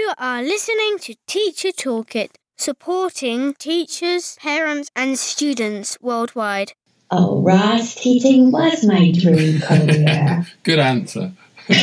You are listening to Teacher Toolkit, supporting teachers, parents, and students worldwide. Oh, Ross, teaching was my dream career. Good answer.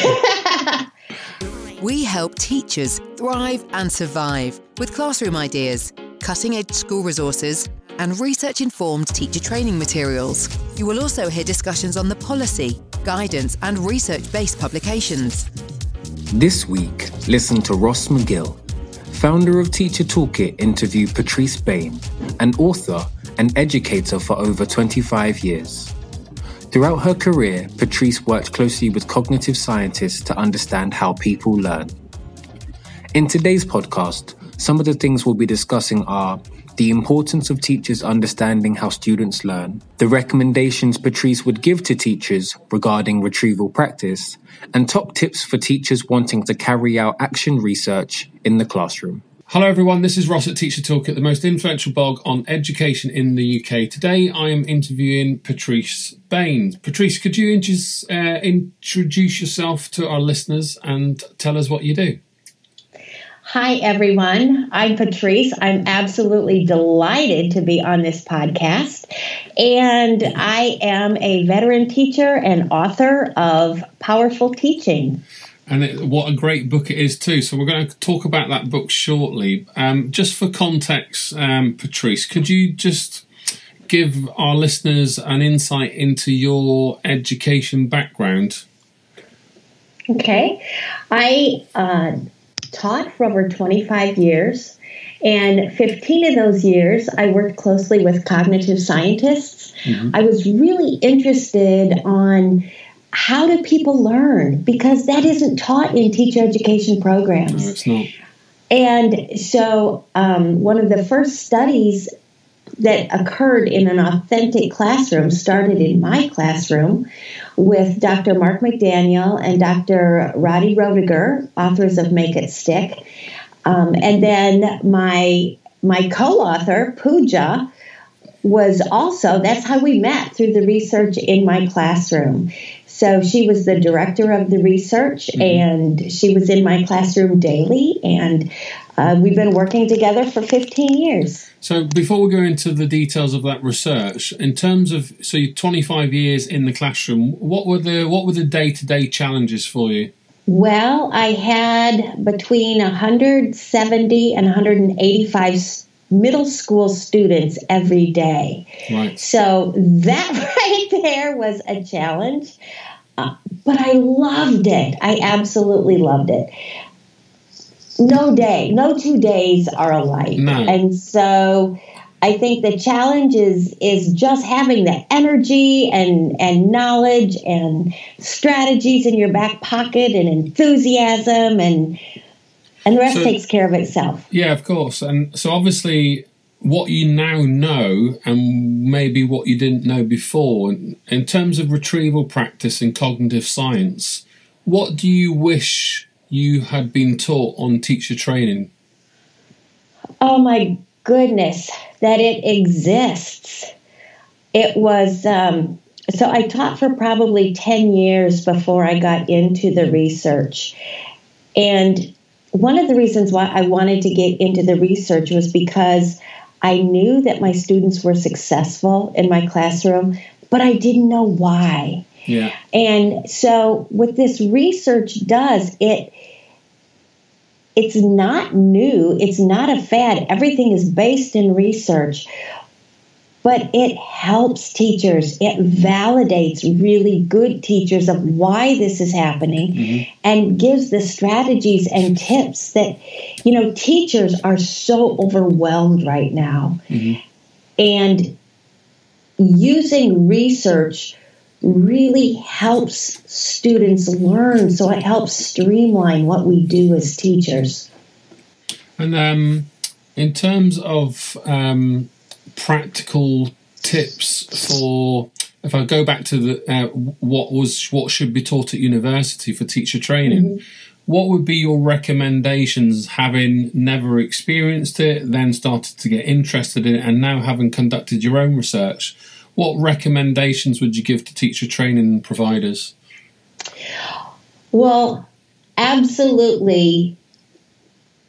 We help teachers thrive and survive with classroom ideas, cutting-edge school resources, and research-informed teacher training materials. You will also hear discussions on the policy, guidance, and research-based publications. This week, listen to Ross McGill, founder of Teacher Toolkit, interview Patrice Bain, an author and educator for over 25 years. Throughout her career, Patrice worked closely with cognitive scientists to understand how people learn. In today's podcast, some of the things we'll be discussing are the importance of teachers understanding how students learn, the recommendations Patrice would give to teachers regarding retrieval practice, and top tips for teachers wanting to carry out action research in the classroom. Hello everyone, this is Ross at Teacher Toolkit, the most influential blog on education in the UK. Today I am interviewing Patrice Bain. Patrice, could you introduce yourself to our listeners and tell us what you do? Hi, everyone. I'm Patrice. I'm absolutely delighted to be on this podcast. And I am a veteran teacher and author of Powerful Teaching. And what a great book it is too. So we're going to talk about that book shortly. Just for context, Patrice, could you just give our listeners an insight into your education background? Okay. I taught for over 25 years, and 15 of those years I worked closely with cognitive scientists. Mm-hmm. I was really interested on how do people learn, because that isn't taught in teacher education programs. No, it's not. And so one of the first studies that occurred in an authentic classroom started in my classroom with Dr. Mark McDaniel and Dr. Roddy Roediger, authors of Make It Stick. And then my co-author, Pooja, was also, that's how we met, through the research in my classroom. So she was the director of the research, and she was in my classroom daily, and we've been working together for 15 years. So before we go into the details of that research, in terms of, so you're 25 years in the classroom, what were the day-to-day challenges for you? Well, I had between 170 and 185 middle school students every day. Right. So that right there was a challenge, but I loved it. I absolutely loved it. No 2 days are alike. No. And so I think the challenge is just having the energy and knowledge and strategies in your back pocket and enthusiasm, and the rest takes care of itself. Yeah, of course. And so obviously what you now know and maybe what you didn't know before, in terms of retrieval practice and cognitive science, what do you wish you had been taught on teacher training? Oh my goodness, that it exists. It was, so I taught for probably 10 years before I got into the research. And one of the reasons why I wanted to get into the research was because I knew that my students were successful in my classroom, but I didn't know why. Yeah. And so what this research does, it's not new. It's not a fad. Everything is based in research, but it helps teachers. It validates really good teachers of why this is happening, and gives the strategies and tips that, teachers are so overwhelmed right now. And using research really helps students learn. So it helps streamline what we do as teachers. And in terms of practical tips for, if I go back to the what should be taught at university for teacher training, what would be your recommendations, having never experienced it, then started to get interested in it, and now having conducted your own research? What recommendations would you give to teacher training providers? Well, absolutely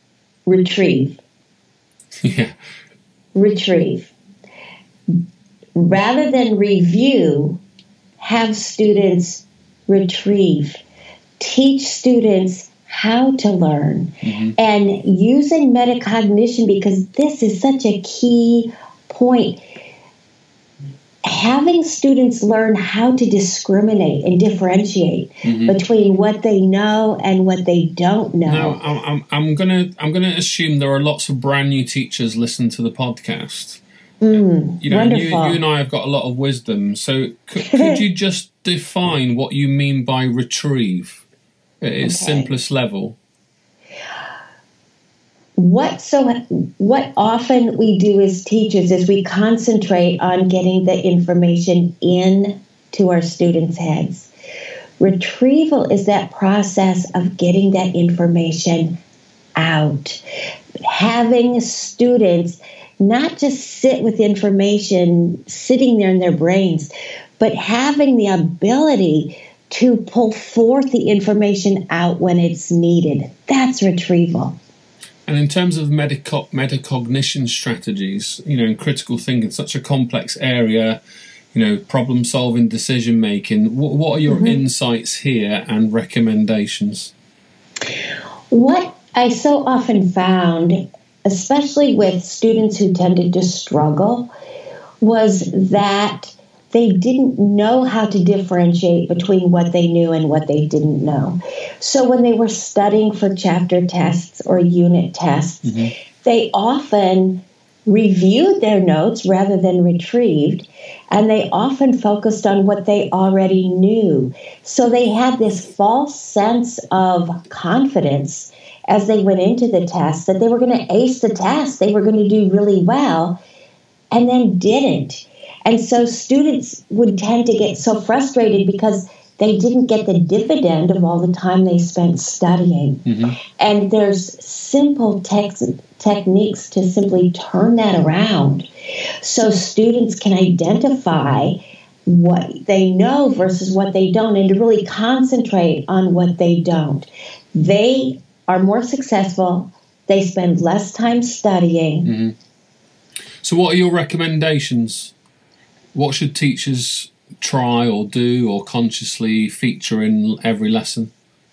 retrieve. Yeah. Retrieve. Rather than review, have students retrieve. Teach students how to learn. And using metacognition, because this is such a key point, having students learn how to discriminate and differentiate between what they know and what they don't know. Now, I'm gonna assume there are lots of brand new teachers listening to the podcast. You know, you and I have got a lot of wisdom. So could you just define what you mean by retrieve at its simplest level? What often we do as teachers is we concentrate on getting the information into our students' heads. Retrieval is that process of getting that information out. Having students not just sit with information sitting there in their brains, but having the ability to pull forth the information out when it's needed. That's retrieval. And in terms of metacognition strategies, you know, in critical thinking, such a complex area, you know, problem solving, decision making, what are your insights here and recommendations? What I so often found, especially with students who tended to struggle, was that they didn't know how to differentiate between what they knew and what they didn't know. So when they were studying for chapter tests or unit tests, they often reviewed their notes rather than retrieved, and they often focused on what they already knew. So they had this false sense of confidence as they went into the test that they were going to ace the test, they were going to do really well, and then didn't. And so students would tend to get so frustrated because they didn't get the dividend of all the time they spent studying. And there's simple techniques to simply turn that around so students can identify what they know versus what they don't, and to really concentrate on what they don't. They are more successful. They spend less time studying. So what are your recommendations? What should teachers try or do or consciously feature in every lesson?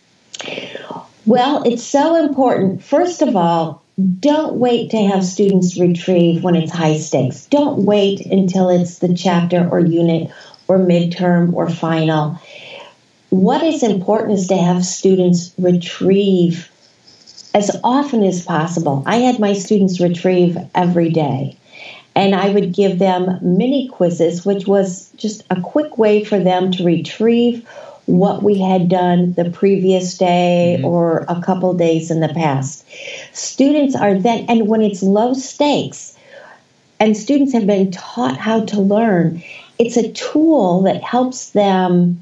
Well, it's so important. First of all, don't wait to have students retrieve when it's high stakes. Don't wait until it's the chapter or unit or midterm or final. What is important is to have students retrieve as often as possible. I had my students retrieve every day. And I would give them mini quizzes, which was just a quick way for them to retrieve what we had done the previous day or a couple days in the past. Students are then, and when it's low stakes, and students have been taught how to learn, it's a tool that helps them,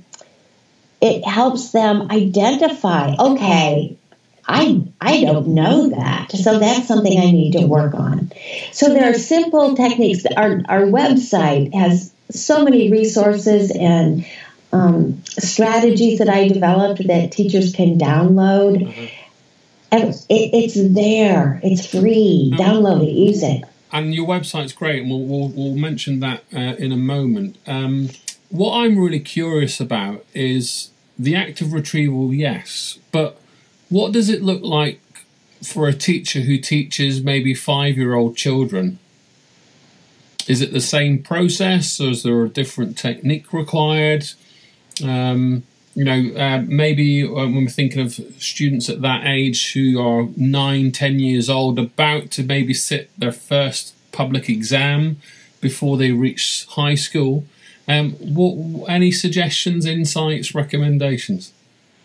identify, okay, I don't know that, so that's something I need to work on. So there are simple techniques. Our website has so many resources and strategies that I developed that teachers can download. And it's there. It's free. Download it. Use it. And your website's great, and we'll mention that in a moment. What I'm really curious about is the active retrieval, yes, but what does it look like for a teacher who teaches maybe 5-year-old children? Is it the same process, or is there a different technique required? Maybe when we're thinking of students at that age who are 9-10 years old, about to maybe sit their first public exam before they reach high school, any suggestions, insights, recommendations?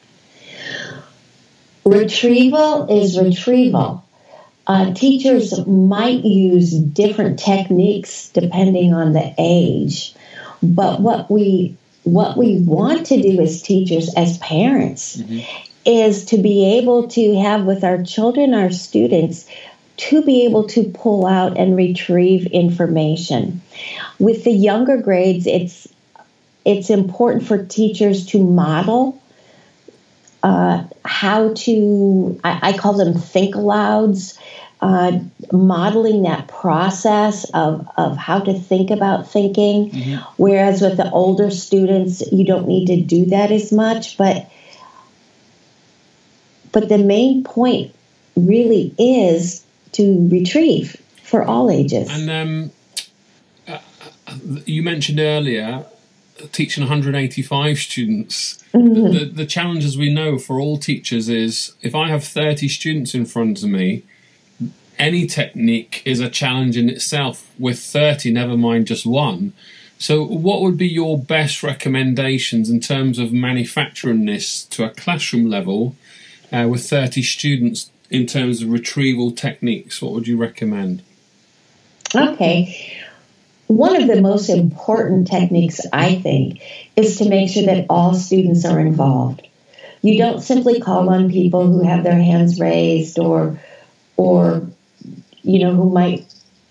Retrieval is retrieval. Teachers might use different techniques depending on the age, but what we want to do as teachers, as parents, is to be able to have with our children, our students, to be able to pull out and retrieve information. With the younger grades, it's important for teachers to model how to, I call them think alouds, modeling that process of how to think about thinking. Whereas with the older students, you don't need to do that as much. But the main point really is to retrieve for all ages. And you mentioned earlier teaching 185 students. The challenge, as we know, for all teachers is if I have 30 students in front of me, any technique is a challenge in itself with 30, never mind just one. So what would be your best recommendations in terms of manufacturing this to a classroom level with 30 students in terms of retrieval techniques? What would you recommend? Okay. One of the most important techniques, I think, is to make sure that all students are involved. You don't simply call on people who have their hands raised or who might,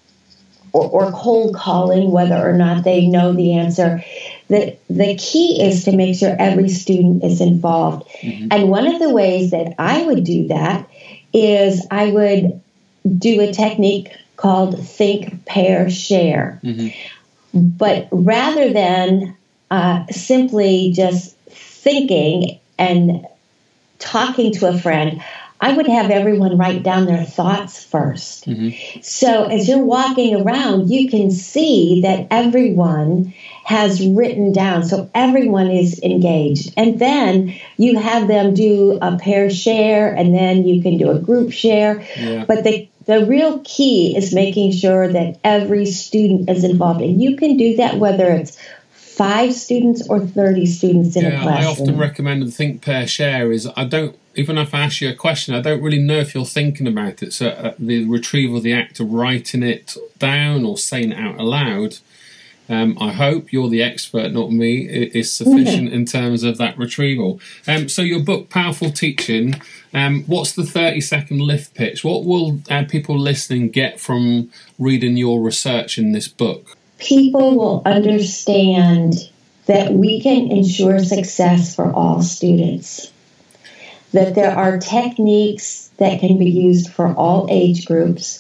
or cold calling whether or not they know the answer. The key is to make sure every student is involved. And one of the ways that I would do that is I would do a technique called Think, Pair, Share. But rather than simply just thinking and talking to a friend, I would have everyone write down their thoughts first. So as you're walking around, you can see that everyone has written down, so everyone is engaged. And then you have them do a pair share, and then you can do a group share. But the real key is making sure that every student is involved. And you can do that whether it's 5 students or 30 students in a classroom. I often recommend the Think, Pair, Share is even if I ask you a question, I don't really know if you're thinking about it. So the retrieval, the act of writing it down or saying it out aloud, I hope you're the expert, not me, is sufficient in terms of that retrieval. So your book, Powerful Teaching, what's the 30-second lift pitch? What will people listening get from reading your research in this book? People will understand that we can ensure success for all students, that there are techniques that can be used for all age groups,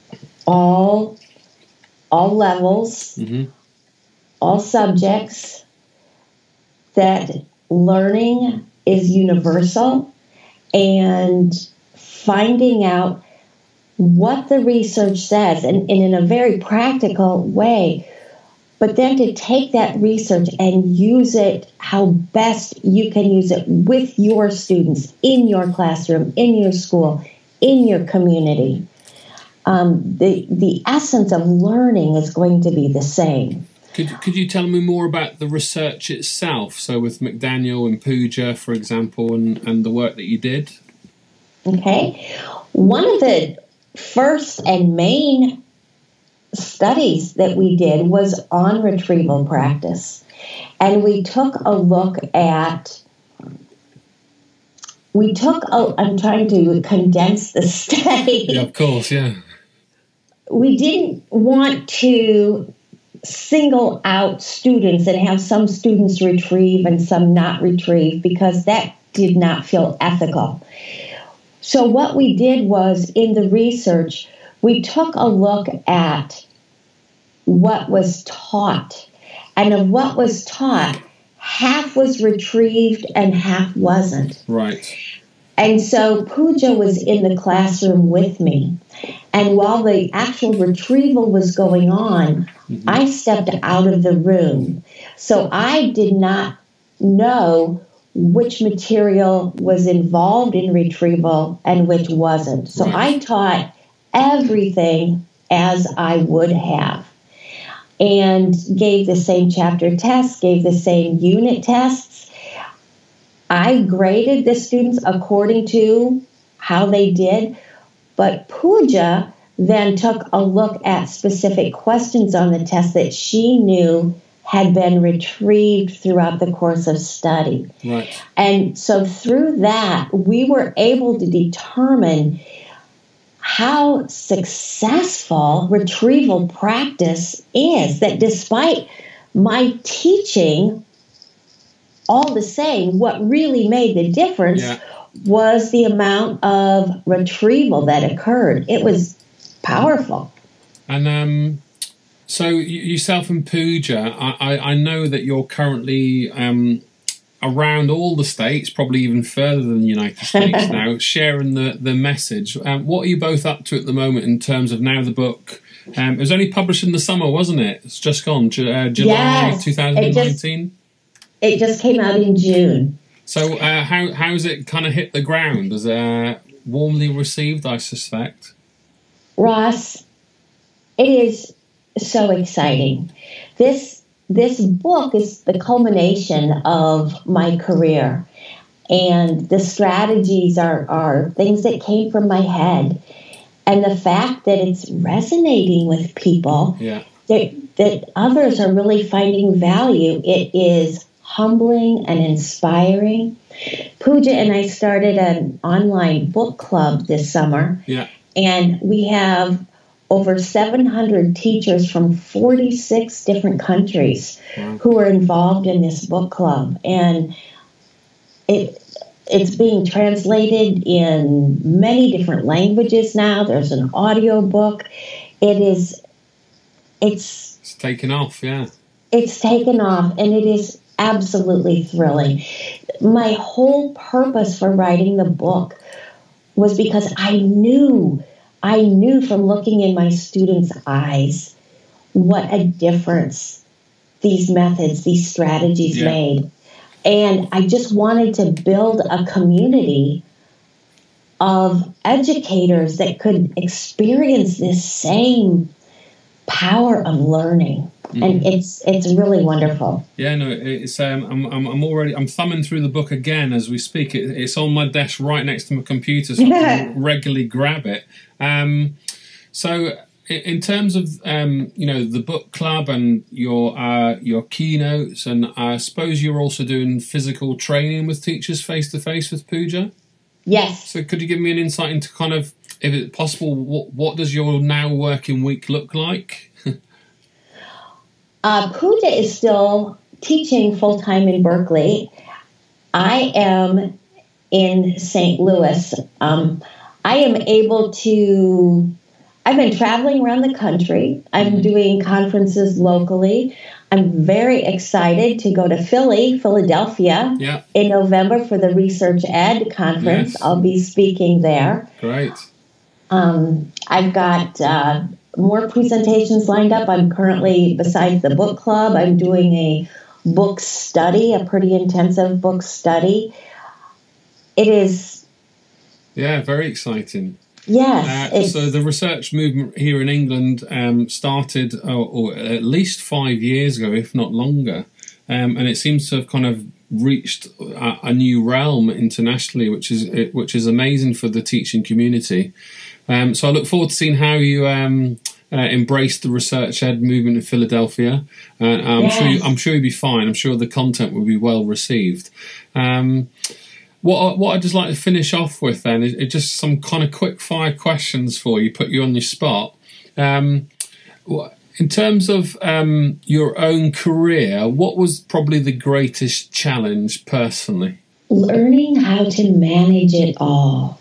all levels, all subjects, that learning is universal, and finding out what the research says, and in a very practical way, but then to take that research and use it how best you can use it with your students in your classroom, in your school, in your community. The essence of learning is going to be the same. Could you tell me more about the research itself? So with McDaniel and Pooja, for example, and the work that you did? Okay. One of the first and main studies that we did was on retrieval practice. And we took a look at, I'm trying to condense the study. Yeah, of course, yeah. We didn't want to single out students and have some students retrieve and some not retrieve, because that did not feel ethical. So what we did was, in the research, we took a look at what was taught. And of what was taught, half was retrieved and half wasn't. Right. And so Pooja was in the classroom with me. And while the actual retrieval was going on, I stepped out of the room. So I did not know which material was involved in retrieval and which wasn't. So I taught everything as I would have, and gave the same chapter tests, gave the same unit tests. I graded the students according to how they did, but Pooja then took a look at specific questions on the test that she knew had been retrieved throughout the course of study. Right. And so through that, we were able to determine how successful retrieval practice is, that despite my teaching all the same. What really made the difference was the amount of retrieval that occurred. It was powerful. And so yourself and Pooja, I know that you're currently around all the states, probably even further than the United States now, sharing the message. What are you both up to at the moment in terms of now the book? It was only published in the summer, wasn't it? It's just gone, July 2019? It just came out in June. So how's it kind of hit the ground? Is it warmly received, I suspect? Ross, it is so exciting. This book is the culmination of my career, and the strategies are things that came from my head, and the fact that it's resonating with people, that others are really finding value, it is humbling and inspiring. Pooja and I started an online book club this summer, and we have over 700 teachers from 46 different countries who are involved in this book club. And it's being translated in many different languages now. There's an audio book. It's taken off, It's taken off, and it is absolutely thrilling. My whole purpose for writing the book was because I knew from looking in my students' eyes what a difference these methods, these strategies made. And I just wanted to build a community of educators that could experience this same power of learning. And it's really wonderful. Yeah, no, it's I'm thumbing through the book again as we speak. It's on my desk right next to my computer, so I can regularly grab it. So, in terms of the book club and your keynotes, and I suppose you're also doing physical training with teachers face to face with Pooja. Yes. So, could you give me an insight into kind of, if it's possible, what does your now working week look like? Pooja is still teaching full-time in Berkeley. I am in St. Louis. I've been traveling around the country. I'm doing conferences locally. I'm very excited to go to Philadelphia in November for the Research Ed conference. Yes. I'll be speaking there. Great. I've got more presentations lined up. I'm currently, besides the book club, I'm doing a book study, a pretty intensive book study. It is... Yeah, very exciting. Yes. So the research movement here in England started or at least 5 years ago, if not longer. And it seems to have kind of reached a new realm internationally, which is amazing for the teaching community. So I look forward to seeing how you embrace the research ed movement in Philadelphia. I'm sure you'll be fine. I'm sure the content will be well received. What I'd just like to finish off with then is just some kind of quick fire questions for you, put you on your spot. In terms of your own career, what was probably the greatest challenge personally? Learning how to manage it all.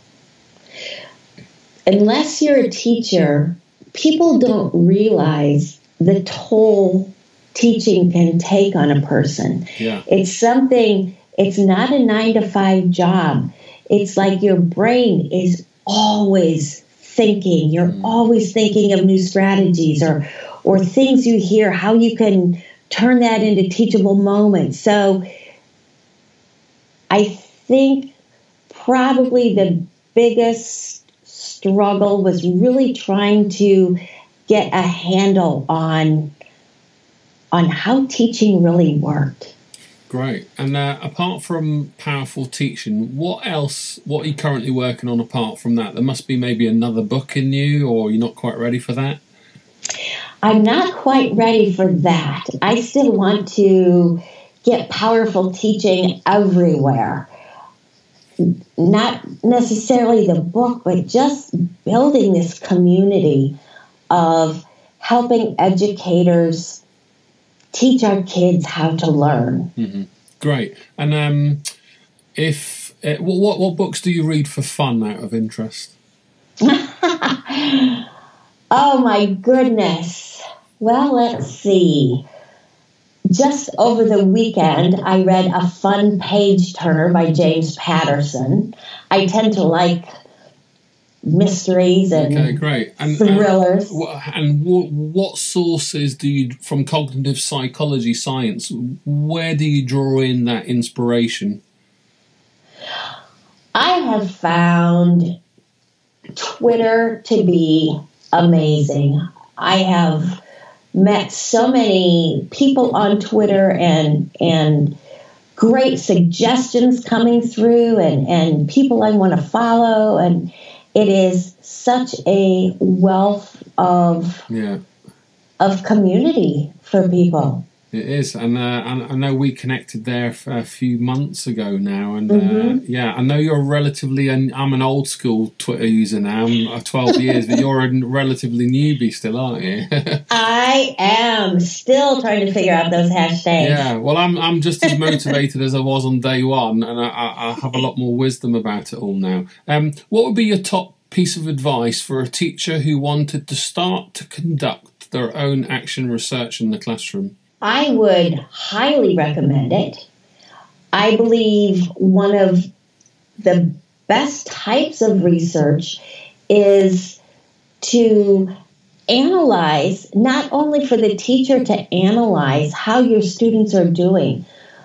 Unless you're a teacher, people don't realize the toll teaching can take on a person. Yeah. It's not a 9-to-5 job. It's like your brain is always thinking. You're always thinking of new strategies or things you hear, how you can turn that into teachable moments. So I think probably the biggest struggle was really trying to get a handle on how teaching really worked. Great. And apart from powerful teaching, what are you currently working on apart from that? There must be maybe another book in you, or you're not quite ready for that? I'm not quite ready for that. I still want to get powerful teaching everywhere. Not necessarily the book, but just building this community of helping educators teach our kids how to learn. Mm-hmm. Great. And what books do you read for fun out of interest? Oh, my goodness. Well, let's see. Just over the weekend, I read A Fun Page Turner by James Patterson. I tend to like mysteries and thrillers. What sources do you, from cognitive psychology science, where do you draw in that inspiration? I have found Twitter to be amazing. I have met so many people on Twitter and great suggestions coming through and people I want to follow, and it is such a wealth of community for people. It is, and I know we connected there a few months ago now, and I know you're I'm an old school Twitter user now. I'm 12 years, but you're a relatively newbie still, aren't you? I am still trying to figure out those hashtags. Yeah, well, I'm just as motivated as I was on day one, and I have a lot more wisdom about it all now. What would be your top piece of advice for a teacher who wanted to start to conduct their own action research in the classroom? I would highly recommend it. I believe one of the best types of research is to analyze, not only for the teacher to analyze how your students are doing,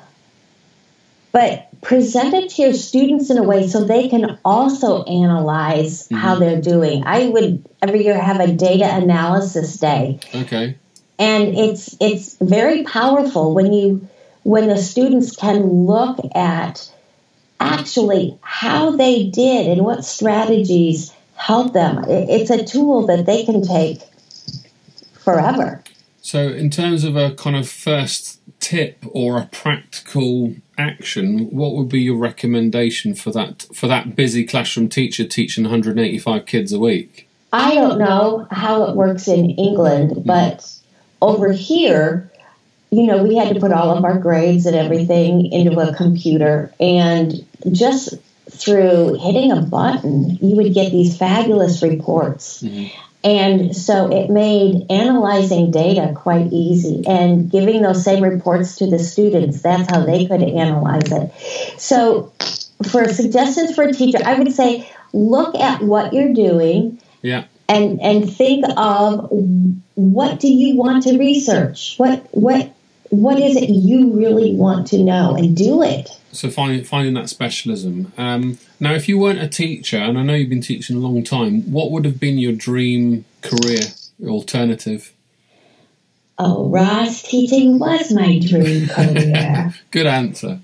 but present it to your students in a way so they can also analyze how they're doing. I would every year have a data analysis day. Okay. And it's very powerful when the students can look at actually how they did and what strategies helped them. It's a tool that they can take forever. So in terms of a kind of first tip or a practical action, what would be your recommendation for that busy classroom teacher teaching 185 kids a week? I don't know how it works in England, but over here, we had to put all of our grades and everything into a computer, and just through hitting a button, you would get these fabulous reports. And so it made analyzing data quite easy, and giving those same reports to the students, that's how they could analyze it. So for suggestions for a teacher, I would say look at what you're doing. Yeah. And think of, what do you want to research? What is it you really want to know, and do it. So finding that specialism. Now, if you weren't a teacher, and I know you've been teaching a long time, what would have been your dream career alternative? Oh, Ross, teaching was my dream career. Good answer.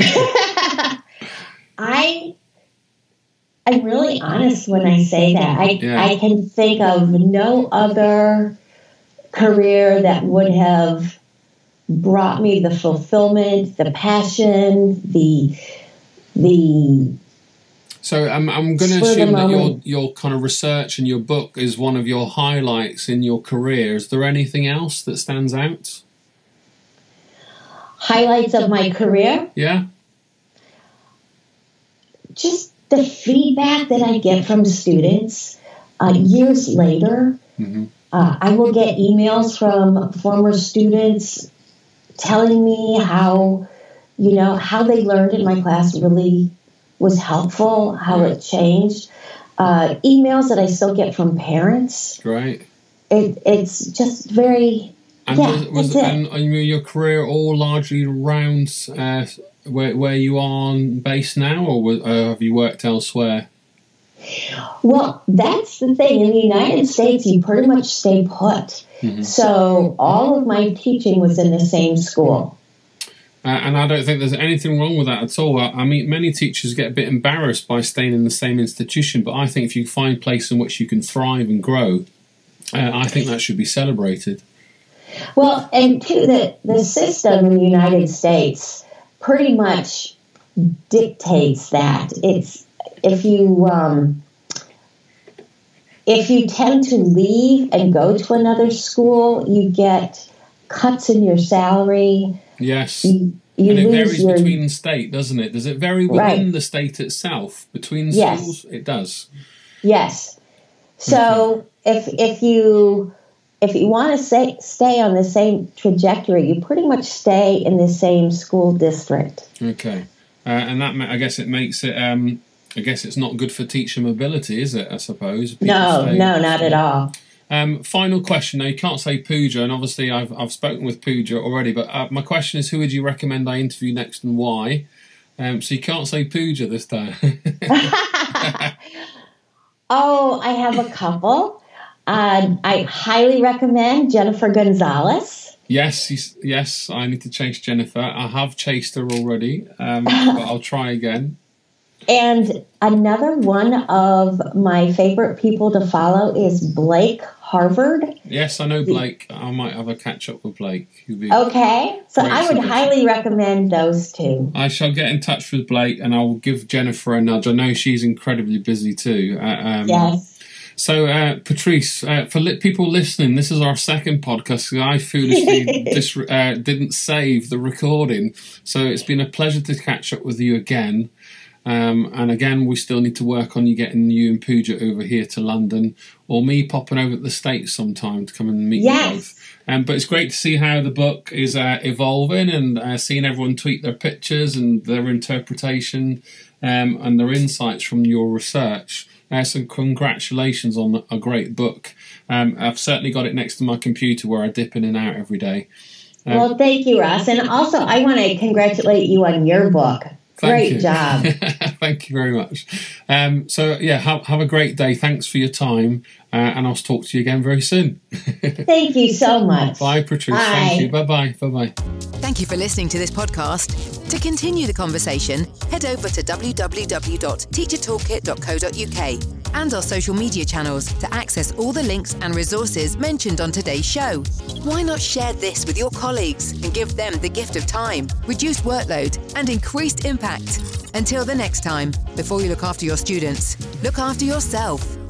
I'm really honest when I say that. I can think of no other career that would have brought me the fulfillment, the passion, the. So I'm going to assume that your kind of research and your book is one of your highlights in your career. Is there anything else that stands out? Highlights of my career? Yeah. Just the feedback that I get from students years later. I will get emails from former students telling me how they learned in my class really was helpful, how it changed. Emails that I still get from parents. Right. It's just very. And your career all largely around where you are based now, or have you worked elsewhere? Well, that's the thing. In the United States, you pretty much stay put. So all of my teaching was in the same school. And I don't think there's anything wrong with that at all. I mean, many teachers get a bit embarrassed by staying in the same institution, but I think if you find a place in which you can thrive and grow, I think that should be celebrated. Well, and too, the system in the United States pretty much dictates that. It's if you tend to leave and go to another school, you get cuts in your salary. Yes. you and it lose varies between state, doesn't it? Does it vary within the state itself, between schools? It does. Yes. So if you want to stay on the same trajectory, you pretty much stay in the same school district. Okay. And that, I guess it makes it, I guess it's not good for teacher mobility, is it, I suppose? No, not at all. Final question. Now, you can't say Pooja, and obviously I've spoken with Pooja already, but my question is, who would you recommend I interview next and why? So you can't say Pooja this time. Oh, I have a couple. I highly recommend Jennifer Gonzalez. Yes, I need to chase Jennifer. I have chased her already, but I'll try again. And another one of my favorite people to follow is Blake Harvard. Yes, I know Blake. I might have a catch up with Blake. Okay, so I would highly recommend those two. I shall get in touch with Blake and I'll give Jennifer a nudge. I know she's incredibly busy too. Yes. So, Patrice, for people listening, this is our second podcast because I foolishly didn't save the recording. So it's been a pleasure to catch up with you again. And again, we still need to work on getting you and Pooja over here to London, or me popping over to the States sometime to come and meet you both. But it's great to see how the book is evolving and seeing everyone tweet their pictures and their interpretation and their insights from your research. So congratulations on a great book. I've certainly got it next to my computer where I dip in and out every day. Well, thank you, Ross. And also, I want to congratulate you on your book. Great job. Thank you very much. Have a great day. Thanks for your time. And I'll talk to you again very soon. Thank you so much. Bye, Patrice. Bye. Thank you. Bye-bye. Bye-bye. Thank you for listening to this podcast. To continue the conversation, head over to www.teachertoolkit.co.uk and our social media channels to access all the links and resources mentioned on today's show. Why not share this with your colleagues and give them the gift of time, reduced workload, and increased impact? Until the next time, before you look after your students, look after yourself.